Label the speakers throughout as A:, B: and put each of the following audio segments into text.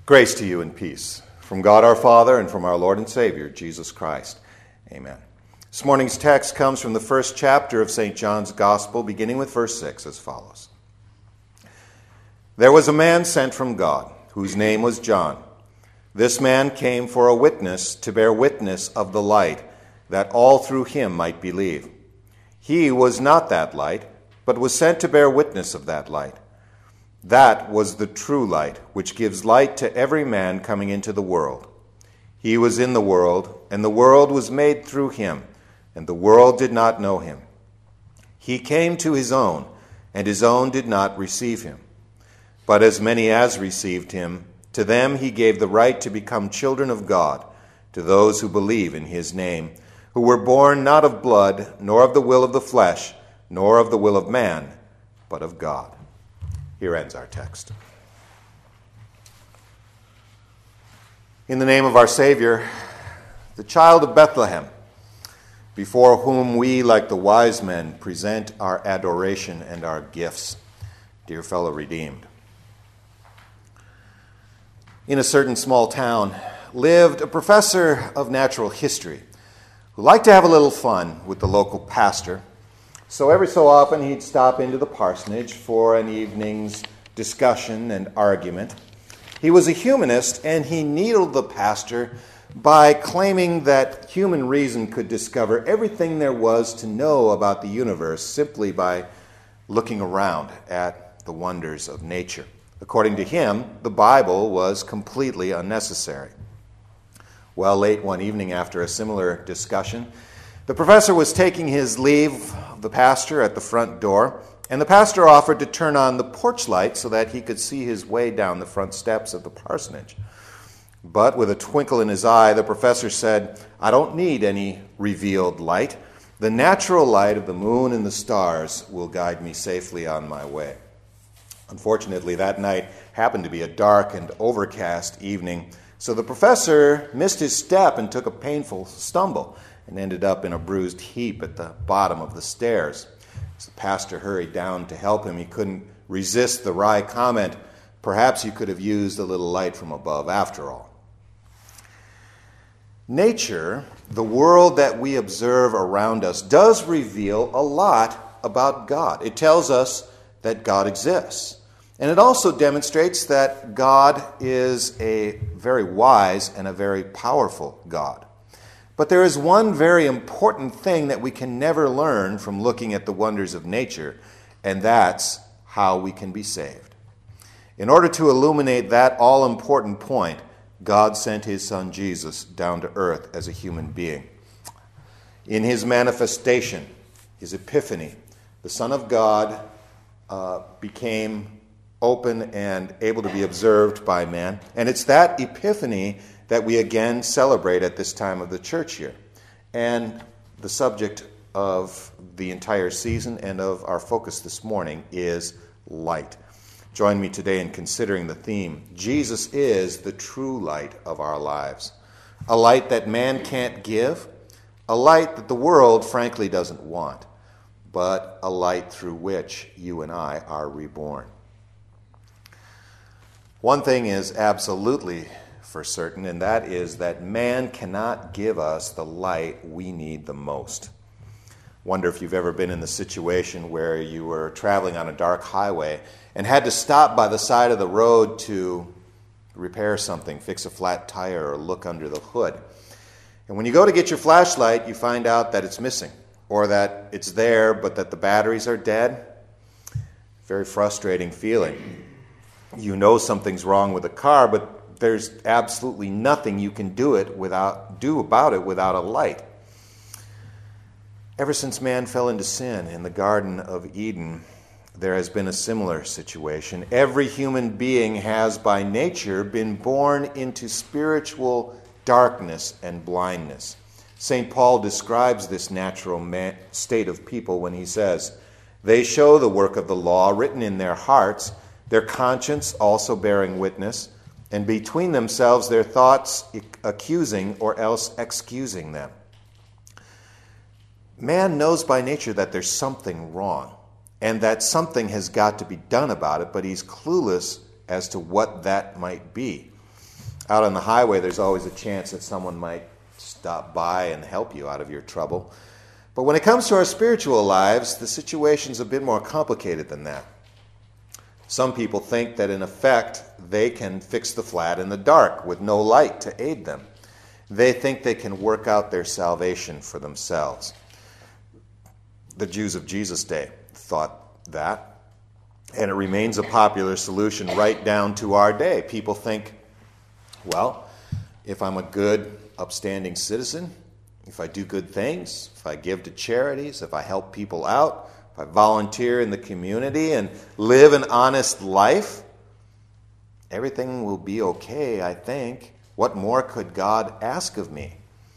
A: Grace to you and peace from God our Father and from our Lord and Savior, Jesus Christ. Amen. This morning's text comes from the first chapter of St. John's Gospel, beginning with verse 6 as follows. There was a man sent from God, whose name was John. This man came for a witness, to bear witness of the light, that all through him might believe. He was not that light, but was sent to bear witness of that light. That was the true light, which gives light to every man coming into the world. He was in the world, and the world was made through him, and the world did not know him. He came to his own, and his own did not receive him. But as many as received him, to them he gave the right to become children of God, to those who believe in his name, who were born not of blood, nor of the will of the flesh, nor of the will of man, but of God. Here ends our text. In the name of our Savior, the child of Bethlehem, before whom we, like the wise men, present our adoration and our gifts, dear fellow redeemed. In a certain small town lived a professor of natural history who liked to have a little fun with the local pastor. So every so often he'd stop into the parsonage for an evening's discussion and argument. He was a humanist, and he needled the pastor by claiming that human reason could discover everything there was to know about the universe simply by looking around at the wonders of nature. According to him, the Bible was completely unnecessary. Well, late one evening after a similar discussion, the professor was taking his leave of the pastor at the front door, and the pastor offered to turn on the porch light so that he could see his way down the front steps of the parsonage. But with a twinkle in his eye, the professor said, "I don't need any revealed light. The natural light of the moon and the stars will guide me safely on my way." Unfortunately, that night happened to be a dark and overcast evening, so the professor missed his step and took a painful stumble and ended up in a bruised heap at the bottom of the stairs. As the pastor hurried down to help him, he couldn't resist the wry comment, "Perhaps you could have used a little light from above after all." Nature, the world that we observe around us, does reveal a lot about God. It tells us that God exists. And it also demonstrates that God is a very wise and a very powerful God. But there is one very important thing that we can never learn from looking at the wonders of nature, and that's how we can be saved. In order to illuminate that all-important point, God sent his son Jesus down to earth as a human being. In his manifestation, his epiphany, the Son of God became open and able to be observed by man. And it's that epiphany that we again celebrate at this time of the church year. And the subject of the entire season and of our focus this morning is light. Join me today in considering the theme, Jesus is the true light of our lives. A light that man can't give, a light that the world frankly doesn't want, but a light through which you and I are reborn. One thing is absolutely for certain, and that is that man cannot give us the light we need the most. Wonder if you've ever been in the situation where you were traveling on a dark highway and had to stop by the side of the road to repair something, fix a flat tire, or look under the hood. And when you go to get your flashlight, you find out that it's missing, or that it's there but that the batteries are dead. Very frustrating feeling. You know something's wrong with the car, but there's absolutely nothing you can do about it without a light. Ever since man fell into sin in the Garden of Eden, there has been a similar situation. Every human being has by nature been born into spiritual darkness and blindness. St. Paul describes this natural state of people when he says, "They show the work of the law written in their hearts, their conscience also bearing witness, and between themselves their thoughts accusing or else excusing them." Man knows by nature that there's something wrong, and that something has got to be done about it, but he's clueless as to what that might be. Out on the highway, there's always a chance that someone might stop by and help you out of your trouble. But when it comes to our spiritual lives, the situation's a bit more complicated than that. Some people think that in effect, they can fix the flat in the dark with no light to aid them. They think they can work out their salvation for themselves. The Jews of Jesus' day thought that, and it remains a popular solution right down to our day. People think, well, if I'm a good, upstanding citizen, if I do good things, if I give to charities, if I help people out, if I volunteer in the community and live an honest life, everything will be okay, I think. What more could God ask of me?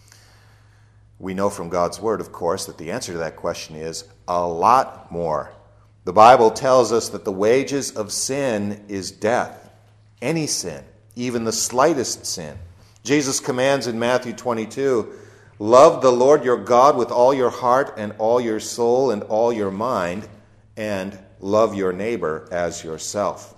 A: We know from God's Word, of course, that the answer to that question is a lot more. The Bible tells us that the wages of sin is death. Any sin, even the slightest sin. Jesus commands in Matthew 22, love the Lord your God with all your heart and all your soul and all your mind, and love your neighbor as yourself.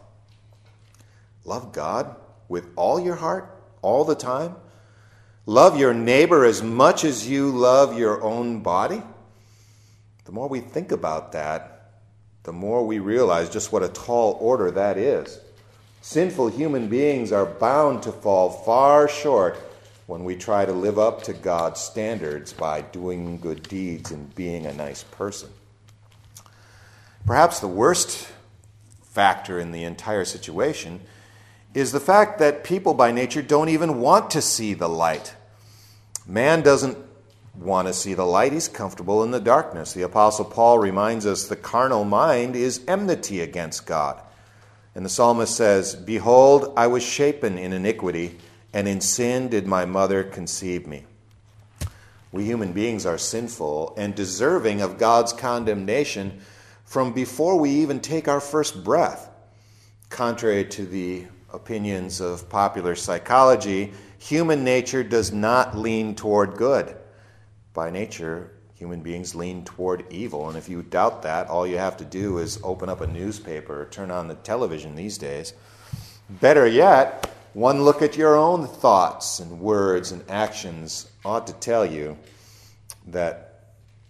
A: Love God with all your heart, all the time? Love your neighbor as much as you love your own body? The more we think about that, the more we realize just what a tall order that is. Sinful human beings are bound to fall far short when we try to live up to God's standards by doing good deeds and being a nice person. Perhaps the worst factor in the entire situation is the fact that people by nature don't even want to see the light. Man doesn't want to see the light. He's comfortable in the darkness. The Apostle Paul reminds us the carnal mind is enmity against God. And the psalmist says, behold, I was shapen in iniquity, and in sin did my mother conceive me. We human beings are sinful and deserving of God's condemnation from before we even take our first breath. Contrary to the opinions of popular psychology, human nature does not lean toward good. By nature, human beings lean toward evil, and if you doubt that, all you have to do is open up a newspaper or turn on the television these days. Better yet, one look at your own thoughts and words and actions ought to tell you that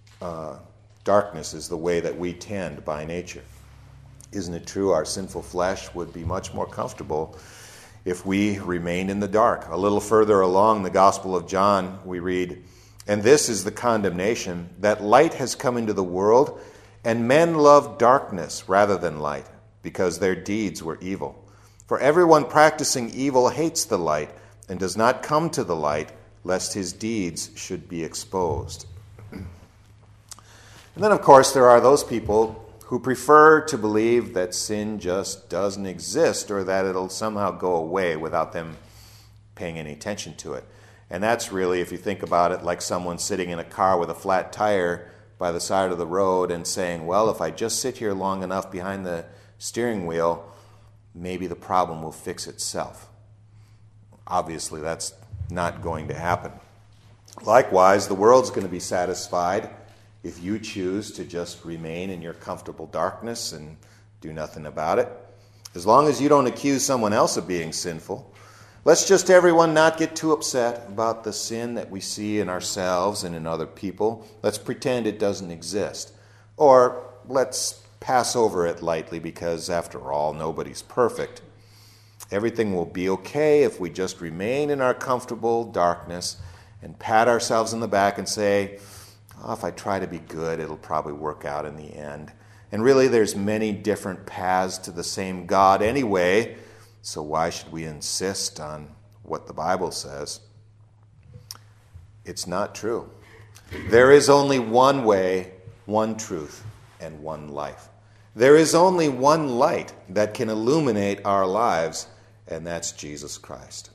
A: darkness is the way that we tend by nature. Isn't it true our sinful flesh would be much more comfortable if we remained in the dark? A little further along the Gospel of John, we read, and this is the condemnation, that light has come into the world, and men love darkness rather than light, because their deeds were evil. For everyone practicing evil hates the light, and does not come to the light, lest his deeds should be exposed. And then, of course, there are those people who prefer to believe that sin just doesn't exist, or that it'll somehow go away without them paying any attention to it. And that's really, if you think about it, like someone sitting in a car with a flat tire by the side of the road and saying, well, if I just sit here long enough behind the steering wheel, maybe the problem will fix itself. Obviously, that's not going to happen. Likewise, the world's going to be satisfied if you choose to just remain in your comfortable darkness and do nothing about it. As long as you don't accuse someone else of being sinful, let's just everyone not get too upset about the sin that we see in ourselves and in other people. Let's pretend it doesn't exist. Or let's pass over it lightly because, after all, nobody's perfect. Everything will be okay if we just remain in our comfortable darkness and pat ourselves in the back and say, oh, if I try to be good, it'll probably work out in the end. And really, there's many different paths to the same God anyway, so why should we insist on what the Bible says? It's not true. There is only one way, one truth, and one life. There is only one light that can illuminate our lives, and that's Jesus Christ.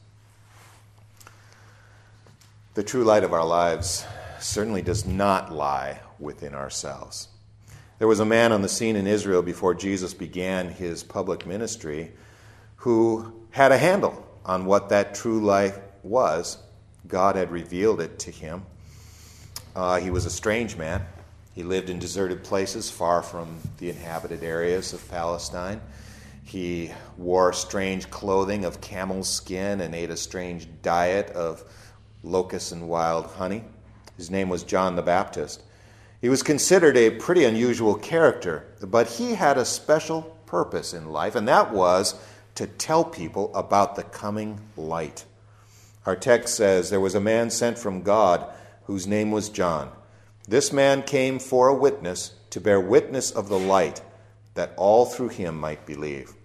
A: The true light of our lives certainly does not lie within ourselves. There was a man on the scene in Israel before Jesus began his public ministry who had a handle on what that true life was. God had revealed it to him. He was a strange man. He lived in deserted places far from the inhabited areas of Palestine. He wore strange clothing of camel's skin and ate a strange diet of locusts and wild honey. His name was John the Baptist. He was considered a pretty unusual character, but he had a special purpose in life, and that was to tell people about the coming light. Our text says, "There was a man sent from God whose name was John. This man came for a witness, to bear witness of the light, that all through him might believe."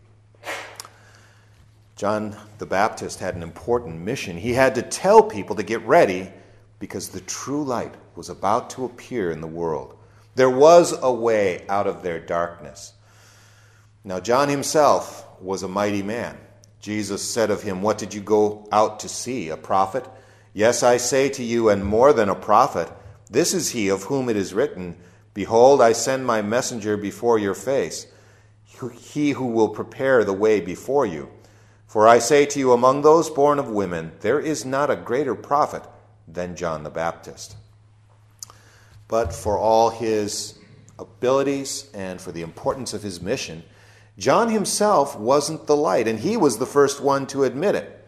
A: John the Baptist had an important mission. He had to tell people to get ready because the true light was about to appear in the world. There was a way out of their darkness. Now, John himself was a mighty man. Jesus said of him, "What did you go out to see? A prophet? Yes, I say to you, and more than a prophet. This is he of whom it is written, 'Behold, I send my messenger before your face, he who will prepare the way before you.' For I say to you, among those born of women, there is not a greater prophet than John the Baptist." But for all his abilities and for the importance of his mission, John himself wasn't the light, and he was the first one to admit it.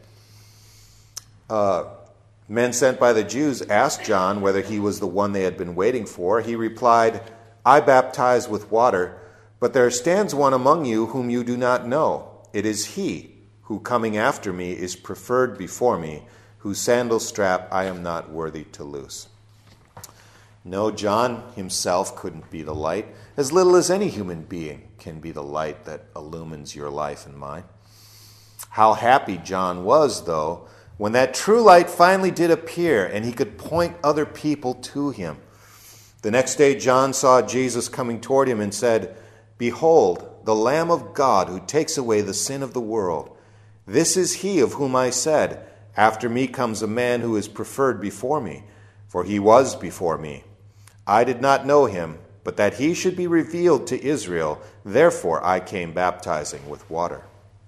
A: Men sent by the Jews asked John whether he was the one they had been waiting for. He replied, "I baptize with water, but there stands one among you whom you do not know. It is he who, coming after me, is preferred before me, whose sandal strap I am not worthy to loose." No, John himself couldn't be the light, as little as any human being can be the light that illumines your life and mine. How happy John was, though, when that true light finally did appear and he could point other people to him. The next day, John saw Jesus coming toward him and said, "Behold, the Lamb of God who takes away the sin of the world. This is he of whom I said, 'After me comes a man who is preferred before me, for he was before me.' I did not know him, but that he should be revealed to Israel. Therefore I came baptizing with water."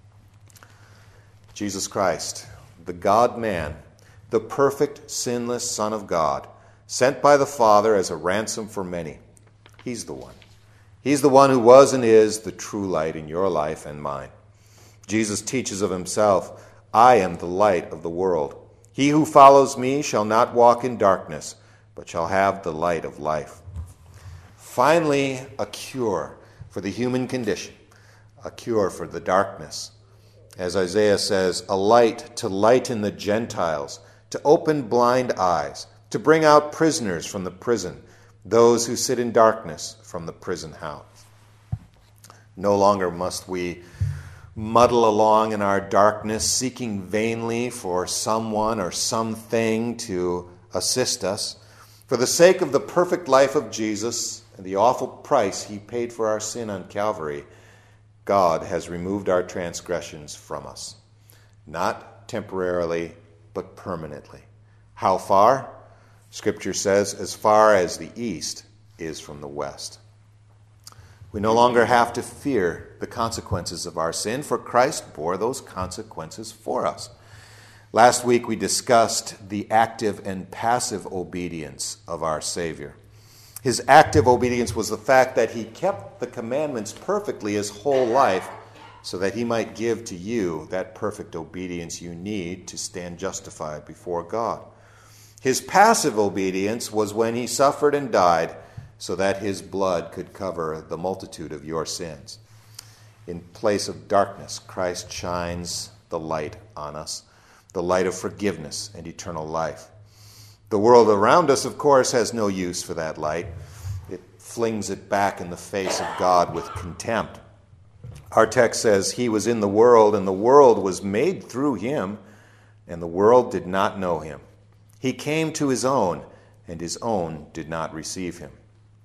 A: Jesus Christ, the God-man, the perfect, sinless Son of God, sent by the Father as a ransom for many. He's the one. He's the one who was and is the true light in your life and mine. Jesus teaches of himself, "I am the light of the world. He who follows me shall not walk in darkness, but shall have the light of life." Finally, a cure for the human condition, a cure for the darkness. As Isaiah says, a light to lighten the Gentiles, to open blind eyes, to bring out prisoners from the prison, those who sit in darkness from the prison house. No longer must we muddle along in our darkness, seeking vainly for someone or something to assist us. For the sake of the perfect life of Jesus and the awful price he paid for our sin on Calvary, God has removed our transgressions from us. Not temporarily, but permanently. How far? Scripture says, as far as the east is from the west. We no longer have to fear the consequences of our sin, for Christ bore those consequences for us. Last week we discussed the active and passive obedience of our Savior. His active obedience was the fact that he kept the commandments perfectly his whole life so that he might give to you that perfect obedience you need to stand justified before God. His passive obedience was when he suffered and died so that his blood could cover the multitude of your sins. In place of darkness, Christ shines the light on us, the light of forgiveness and eternal life. The world around us, of course, has no use for that light. It flings it back in the face of God with contempt. Our text says, "He was in the world, and the world was made through him, and the world did not know him. He came to his own, and his own did not receive him."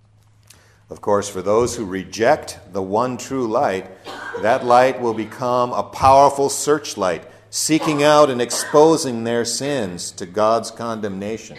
A: Of course, for those who reject the one true light, that light will become a powerful searchlight, seeking out and exposing their sins to God's condemnation,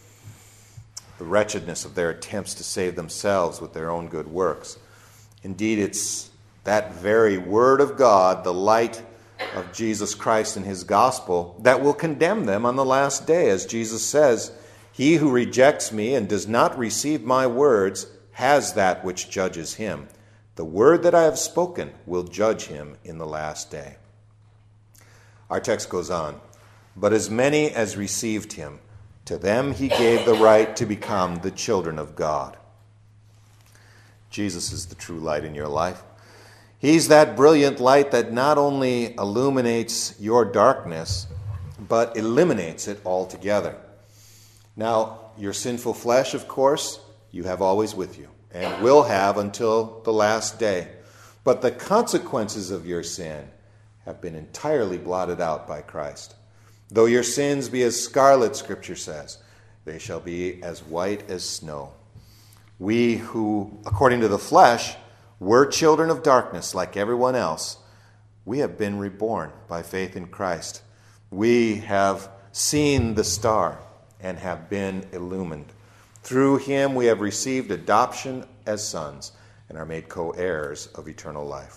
A: the wretchedness of their attempts to save themselves with their own good works. Indeed, it's that very word of God, the light of Jesus Christ and his gospel, that will condemn them on the last day. As Jesus says, "He who rejects me and does not receive my words has that which judges him. The word that I have spoken will judge him in the last day. Our text goes on. But as many as received him, to them he gave the right to become the children of God. Jesus is the true light in your life. He's that brilliant light that not only illuminates your darkness, but eliminates it altogether. Now, your sinful flesh, of course, you have always with you, and will have until the last day. But the consequences of your sin have been entirely blotted out by Christ. Though your sins be as scarlet, Scripture says, they shall be as white as snow. We who, according to the flesh, were children of darkness like everyone else, we have been reborn by faith in Christ. We have seen the star and have been illumined. Through him we have received adoption as sons and are made co-heirs of eternal life.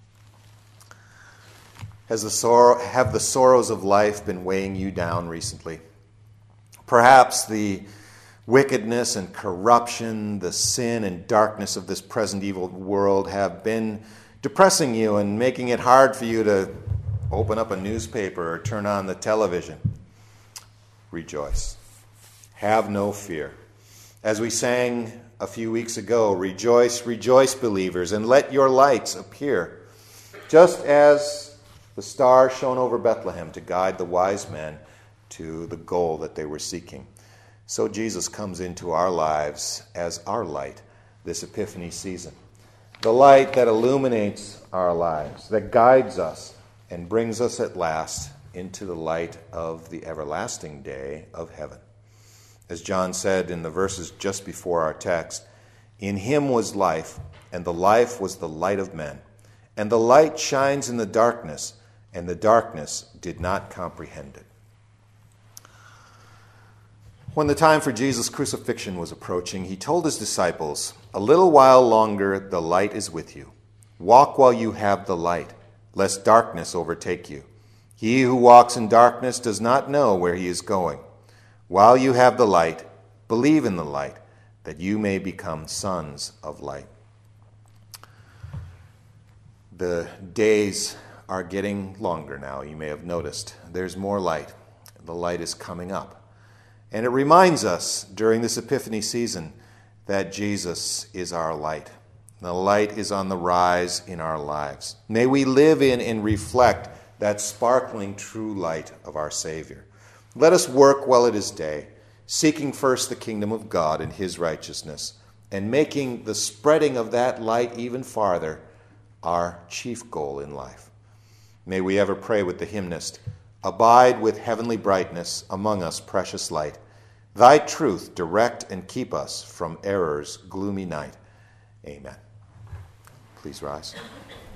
A: Have the sorrows of life been weighing you down recently? Perhaps the wickedness and corruption, the sin and darkness of this present evil world have been depressing you and making it hard for you to open up a newspaper or turn on the television. Rejoice. Have no fear. As we sang a few weeks ago, rejoice, rejoice, believers, and let your lights appear. Just as the star shone over Bethlehem to guide the wise men to the goal that they were seeking, so Jesus comes into our lives as our light this Epiphany season. The light that illuminates our lives, that guides us and brings us at last into the light of the everlasting day of heaven. As John said in the verses just before our text, in him was life, and the life was the light of men. And the light shines in the darkness, and the darkness did not comprehend it. When the time for Jesus' crucifixion was approaching, he told his disciples, "A little while longer the light is with you. Walk while you have the light, lest darkness overtake you. He who walks in darkness does not know where he is going. While you have the light, believe in the light, that you may become sons of light." The days are getting longer now, you may have noticed. There's more light. The light is coming up. And it reminds us during this Epiphany season that Jesus is our light. The light is on the rise in our lives. May we live in and reflect that sparkling true light of our Savior. Let us work while it is day, seeking first the kingdom of God and his righteousness, and making the spreading of that light even farther our chief goal in life. May we ever pray with the hymnist, "Abide with heavenly brightness among us, precious light. Thy truth direct and keep us from error's gloomy night." Amen. Please rise.